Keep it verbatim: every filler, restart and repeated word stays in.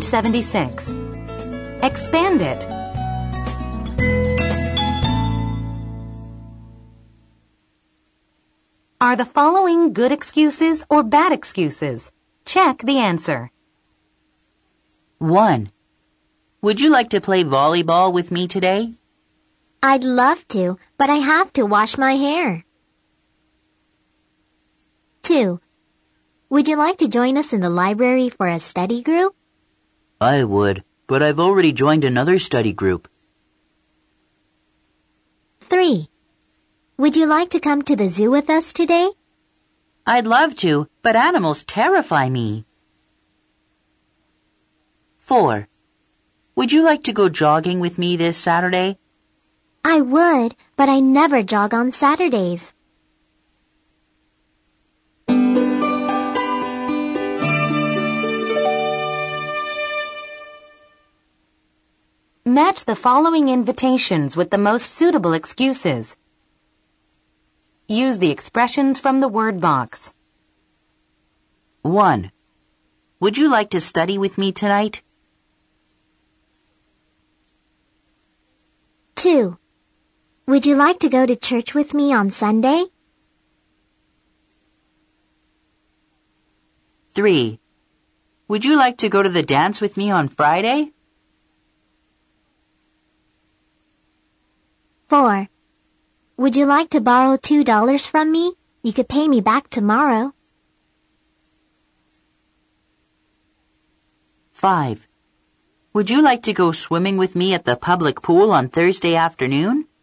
seventy-six. Expand it. Are the following good excuses or bad excuses? Check the answer. one. Would you like to play volleyball with me today? I'd love to, but I have to wash my hair. two. Would you like to join us in the library for a study group? I would, but I've already joined another study group. three. Would you like to come to the zoo with us today? I'd love to, but animals terrify me. four. Would you like to go jogging with me this Saturday? I would, but I never jog on Saturdays. Match the following invitations with the most suitable excuses. Use the expressions from the word box. one. Would you like to study with me tonight? two. Would you like to go to church with me on Sunday? three. Would you like to go to the dance with me on Friday? four. Would you like to borrow two dollars from me? You could pay me back tomorrow. five. Would you like to go swimming with me at the public pool on Thursday afternoon?